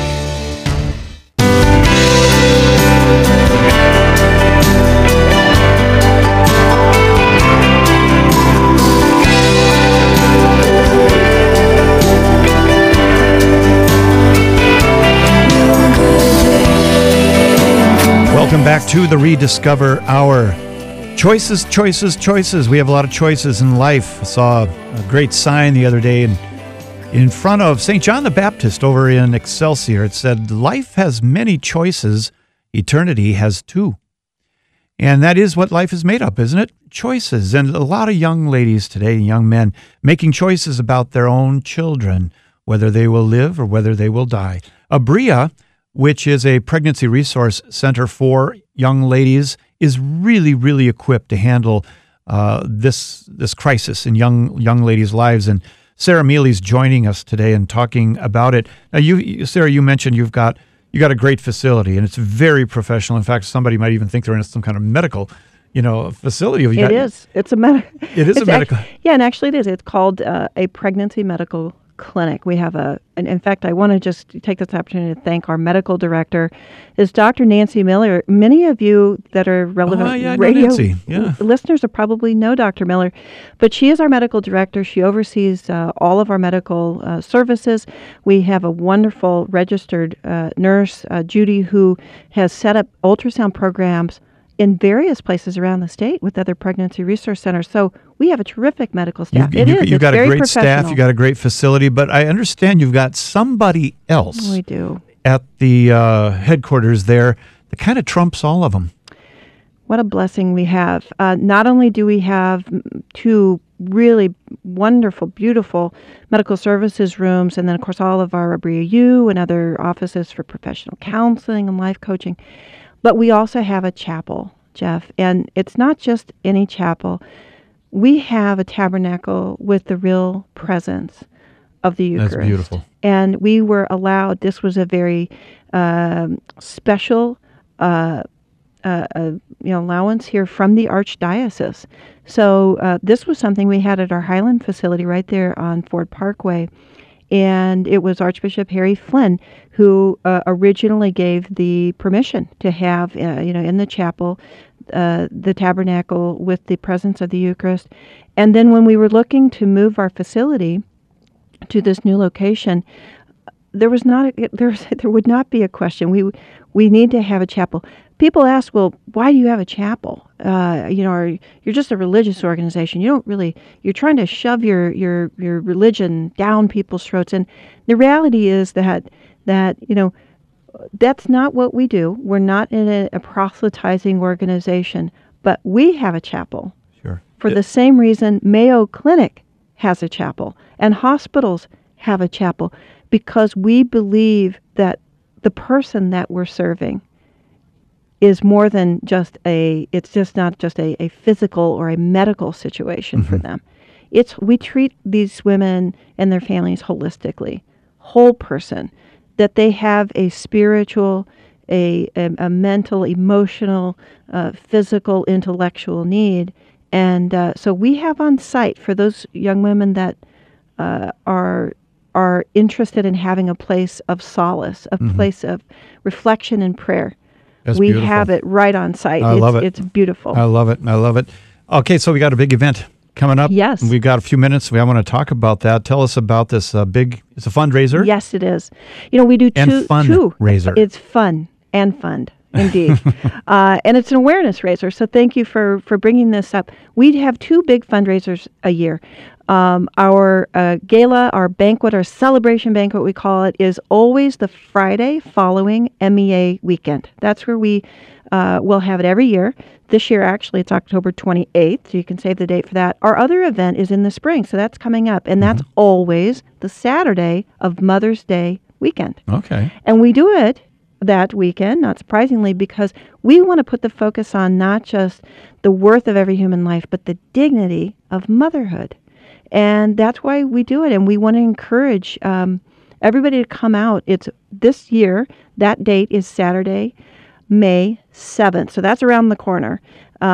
S3: Welcome back to the Rediscover Hour. Choices, choices, choices. We have a lot of choices in life. I saw a great sign the other day in front of St. John the Baptist over in Excelsior. It said, "Life has many choices. Eternity has two." And that is what life is made up, isn't it? Choices. And a lot of young ladies today, young men, making choices about their own children, whether they will live or whether they will die. Abrea, which is a pregnancy resource center for young ladies, is really, really equipped to handle this crisis in young ladies' lives. And Sarah Mealy's joining us today and talking about it. Now, Sarah, you mentioned you got a great facility, and it's very professional. In fact, somebody might even think they're in some kind of medical, facility.
S7: It is. It's a medical.
S3: It is a medical.
S7: Yeah, and actually it is. It's called a pregnancy medical Clinic. We have and in fact, I want to just take this opportunity to thank our medical director, is Dr. Nancy Miller. Many of you that are relevant radio listeners will probably know Dr. Miller, but she is our medical director. She oversees all of our medical services. We have a wonderful registered nurse, Judy, who has set up ultrasound programs in various places around the state with other pregnancy resource centers. So we have a terrific medical staff.
S3: You've got a great staff. You've got a great facility. But I understand you've got somebody else
S7: we do
S3: at the headquarters there that kind of trumps all of them.
S7: What a blessing we have. Not only do we have 2 really wonderful, beautiful medical services rooms, and then, of course, all of our Abrea U and other offices for professional counseling and life coaching, but we also have a chapel, Jeff, and it's not just any chapel. We have a tabernacle with the real presence of the Eucharist.
S3: That's beautiful.
S7: And we were allowed, this was a very special allowance here from the Archdiocese. So this was something we had at our Highland facility right there on Ford Parkway. And it was Archbishop Harry Flynn who originally gave the permission to have, in the chapel, the tabernacle with the presence of the Eucharist. And then when we were looking to move our facility to this new location, there would not be a question. We need to have a chapel. People ask, well, why do you have a chapel? You're just a religious organization. You're trying to shove your religion down people's throats. And the reality is that that's not what we do. We're not in a proselytizing organization, but we have a chapel.
S3: Sure.
S7: For the same reason Mayo Clinic has a chapel and hospitals have a chapel, because we believe that the person that we're serving is more than just it's just not just a physical or a medical situation for them. We treat these women and their families holistically, whole person, that they have a spiritual, a mental, emotional, physical, intellectual need. And so we have on site for those young women that are interested in having a place of solace, a place of reflection and prayer.
S3: That's
S7: we
S3: beautiful.
S7: have it right on site.
S3: I love it.
S7: It's beautiful.
S3: I love it. Okay, so we got a big event coming up.
S7: Yes.
S3: We've got a few minutes. I want to talk about that. Tell us about this it's a fundraiser?
S7: Yes, it is. We do two.
S3: Fundraiser.
S7: It's fun and fund, indeed. And it's an awareness raiser. So thank you for bringing this up. We have 2 big fundraisers a year. Our gala, our banquet, our celebration banquet, we call it, is always the Friday following MEA weekend. That's where we will have it every year. This year, actually, it's October 28th, so you can save the date for that. Our other event is in the spring, so that's coming up, and that's always the Saturday of Mother's Day weekend.
S3: Okay.
S7: And we do it that weekend, not surprisingly, because we want to put the focus on not just the worth of every human life, but the dignity of motherhood. And that's why we do it. And we want to encourage everybody to come out. It's this year, that date is Saturday, May 7th. So that's around the corner.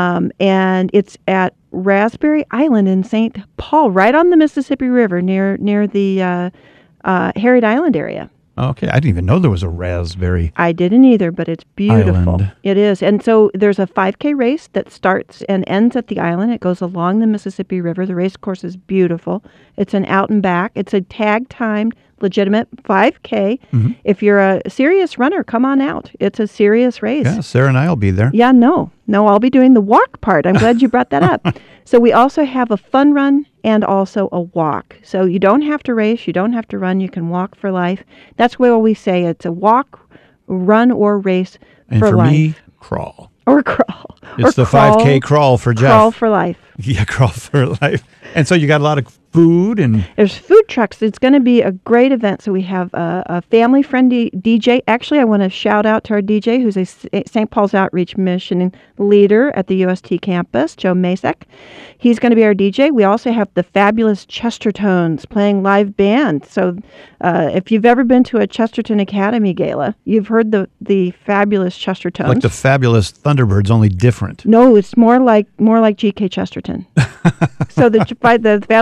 S7: And it's at Raspberry Island in St. Paul, right on the Mississippi River near the Harriet Island area.
S3: Okay, I didn't even know there was a raspberry.
S7: I didn't either, but it's beautiful.
S3: Island.
S7: It is. And so there's a 5K race that starts and ends at the island. It goes along the Mississippi River. The race course is beautiful. It's an out and back. It's a tag-timed, legitimate 5K. If you're a serious runner, come on out. It's a serious race.
S3: Yeah, Sarah and I will be there.
S7: Yeah, no, I'll be doing the walk part. I'm glad you brought that up. So we also have a fun run and also a walk. So you don't have to race, you don't have to run, you can walk for life. That's where we say it's a walk, run, or race
S3: and
S7: for life.
S3: Me, crawl.
S7: Or crawl.
S3: It's the 5K crawl for Jeff.
S7: Crawl for life.
S3: Yeah, crawl for life. And so you got a lot of food and...
S7: There's food trucks. It's going to be a great event. So we have a family-friendly DJ. Actually, I want to shout out to our DJ, who's a St. Paul's Outreach Mission leader at the UST campus, Joe Masek. He's going to be our DJ. We also have the fabulous Chestertones playing live band. So if you've ever been to a Chesterton Academy gala, you've heard the fabulous Chestertones.
S3: Like the fabulous Thunderbirds, only different.
S7: No, it's more like G.K. Chesterton. So the fabulous Chesterton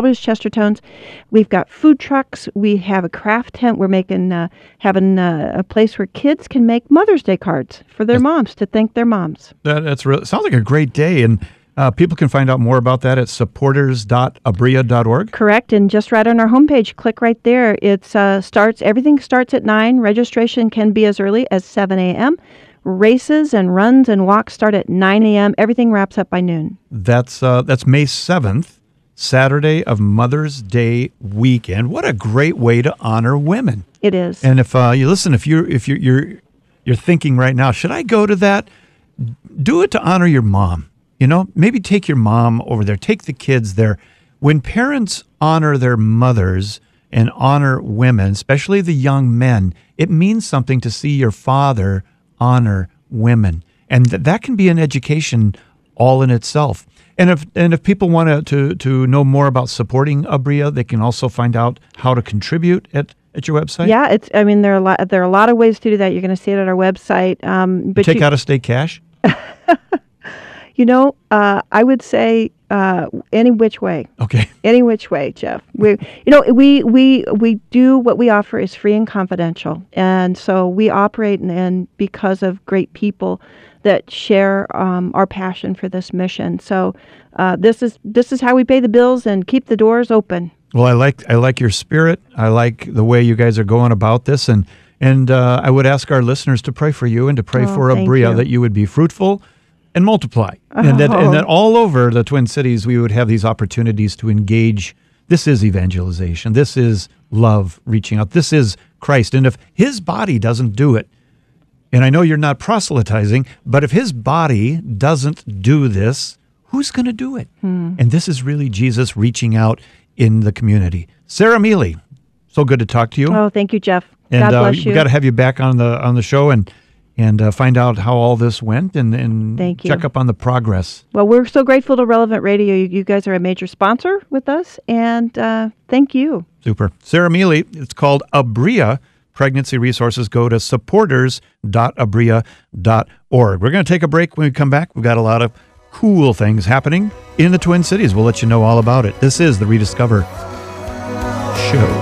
S7: Mastertones. We've got food trucks. We have a craft tent. We're making having a place where kids can make Mother's Day cards for their moms to thank their moms.
S3: That's sounds like a great day, and people can find out more about that at supporters.abria.org.
S7: Correct, and just right on our homepage, click right there. Everything starts at 9. Registration can be as early as 7 a.m. Races and runs and walks start at 9 a.m. Everything wraps up by noon. That's
S3: May 7th, Saturday of Mother's Day weekend. What a great way to honor women.
S7: It is.
S3: And if you're thinking right now, should I go to that? Do it to honor your mom. Maybe take your mom over there. Take the kids there. When parents honor their mothers and honor women, especially the young men, it means something to see your father honor women. And that can be an education all in itself. And if people want to know more about supporting Abria, they can also find out how to contribute at your website.
S7: Yeah, there are a lot of ways to do that. You're going to see it at our website. But
S3: take out of state cash.
S7: I would say any which way.
S3: Okay.
S7: Any which way, Jeff. We do what we offer is free and confidential, and so we operate and because of great people that share our passion for this mission. So this is how we pay the bills and keep the doors open.
S3: Well, I like your spirit. I like the way you guys are going about this, and I would ask our listeners to pray for you and to pray for Abria that you would be fruitful and multiply. And that all over the Twin Cities, we would have these opportunities to engage. This is evangelization. This is love reaching out. This is Christ. And if his body doesn't do it, and I know you're not proselytizing, but if his body doesn't do this, who's going to do it? And this is really Jesus reaching out in the community. Sarah Mealy, so good to talk to you.
S7: Oh, thank you, Jeff.
S3: And
S7: God bless you.
S3: We got to have you back on the show and find out how all this went and
S7: Thank you.
S3: Check up on the progress.
S7: Well, we're so grateful to Relevant Radio. You guys are a major sponsor with us, and thank you.
S3: Super. Sarah Mealy, it's called Abria Pregnancy Resources. Go to supporters.abria.org. We're going to take a break. When we come back, we've got a lot of cool things happening in the Twin Cities. We'll let you know all about it. This is the Rediscover Show.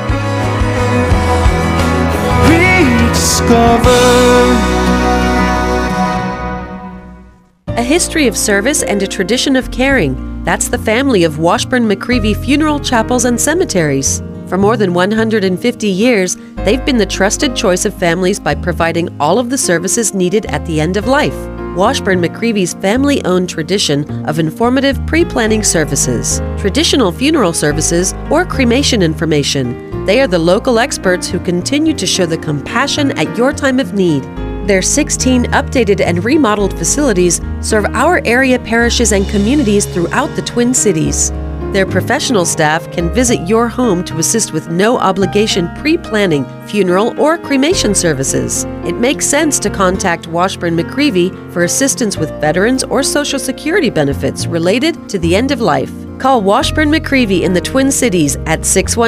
S10: A history of service and a tradition of caring. That's the family of Washburn-McCreevy Funeral Chapels and Cemeteries. For more than 150 years, they've been the trusted choice of families by providing all of the services needed at the end of life. Washburn-McCreevy's family-owned tradition of informative pre-planning services, traditional funeral services, or cremation information. They are the local experts who continue to show the compassion at your time of need. Their 16 updated and remodeled facilities serve our area parishes and communities throughout the Twin Cities. Their professional staff can visit your home to assist with no obligation pre-planning funeral or cremation services. It makes sense to contact Washburn-McCreevy for assistance with veterans or Social Security benefits related to the end of life. Call Washburn-McCreevy in the Twin Cities at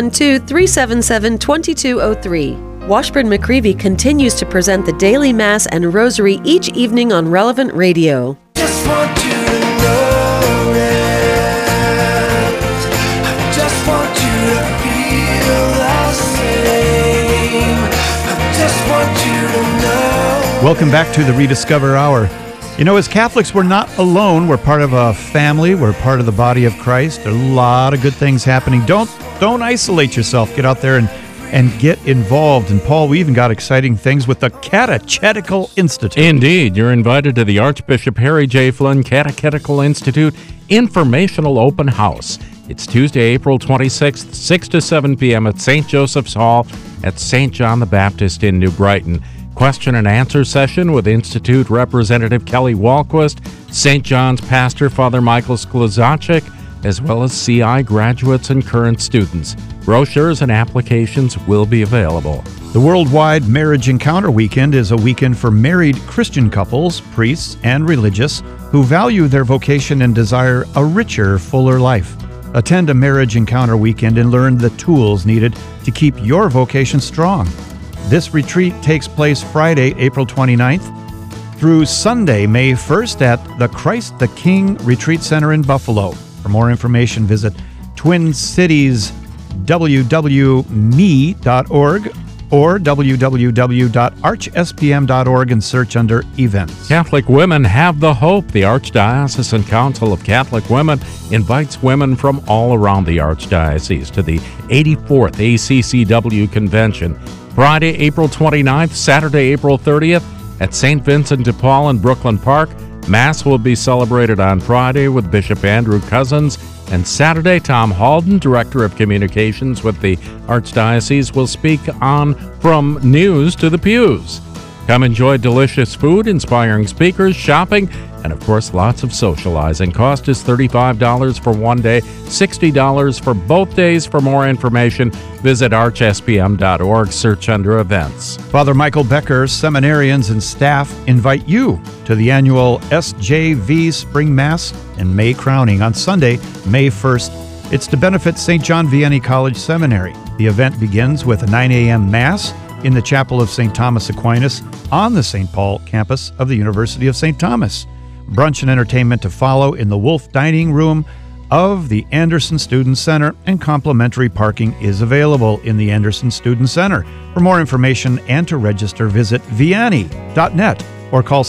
S10: 612-377-2203. Washburn-McCreevy continues to present the Daily Mass and Rosary each evening on Relevant Radio.
S1: Just want you to know it. I just want you to feel the same. I just want you to know.
S3: Welcome back to the Rediscover Hour. As Catholics, we're not alone. We're part of a family. We're part of the body of Christ. There are a lot of good things happening. Don't isolate yourself. Get out there and get involved. And Paul, we even got exciting things with the Catechetical Institute.
S11: Indeed. You're invited to the Archbishop Harry J. Flynn Catechetical Institute Informational Open House. It's Tuesday, April 26th, 6 to 7 p.m. at St. Joseph's Hall at St. John the Baptist in New Brighton. Question and answer session with Institute Representative Kelly Walquist, St. John's pastor Father Michael Sklozaczyk, as well as CI graduates and current students. Brochures and applications will be available.
S3: The Worldwide Marriage Encounter Weekend is a weekend for married Christian couples, priests, and religious who value their vocation and desire a richer, fuller life. Attend a Marriage Encounter Weekend and learn the tools needed to keep your vocation strong. This retreat takes place Friday, April 29th through Sunday, May 1st at the Christ the King Retreat Center in Buffalo. For more information, visit TwinCitiesWWMe.org or www.archspm.org and search under Events.
S11: Catholic women have the hope. The Archdiocesan Council of Catholic Women invites women from all around the Archdiocese to the 84th ACCW Convention, Friday, April 29th, Saturday, April 30th at St. Vincent de Paul in Brooklyn Park. Mass will be celebrated on Friday with Bishop Andrew Cousins, and Saturday, Tom Halden, Director of Communications with the Archdiocese, will speak on From News to the Pews. Come enjoy delicious food, inspiring speakers, shopping, and of course, lots of socializing. Cost is $35 for one day, $60 for both days. For more information, visit archspm.org, search under events.
S3: Father Michael Becker, seminarians and staff invite you to the annual SJV Spring Mass and May Crowning on Sunday, May 1st. It's to benefit St. John Vianney College Seminary. The event begins with a 9 a.m. Mass in the Chapel of St. Thomas Aquinas on the St. Paul campus of the University of St. Thomas. Brunch and entertainment to follow in the Wolf Dining Room of the Anderson Student Center, and complimentary parking is available in the Anderson Student Center. For more information and to register, visit vianney.net or call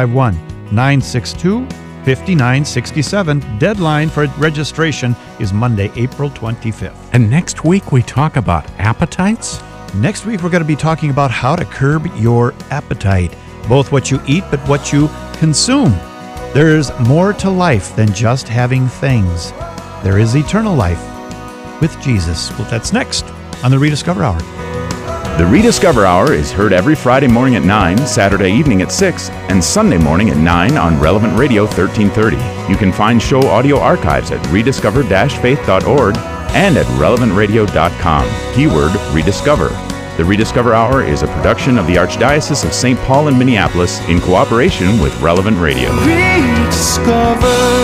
S3: 651-962-5967. Deadline for registration is Monday, April 25th.
S11: And next week we talk about appetites.
S3: Next week we're going to be talking about how to curb your appetite, both what you eat but what you consume. There's more to life than just having things. There is eternal life with Jesus. Well, that's next on the Rediscover Hour.
S2: The Rediscover Hour is heard every Friday morning at 9, Saturday evening at 6, and Sunday morning at 9 on Relevant Radio 1330. You can find show audio archives at rediscover-faith.org and at relevantradio.com. Keyword Rediscover. The Rediscover Hour is a production of the Archdiocese of St. Paul and Minneapolis in cooperation with Relevant Radio.
S1: Rediscover.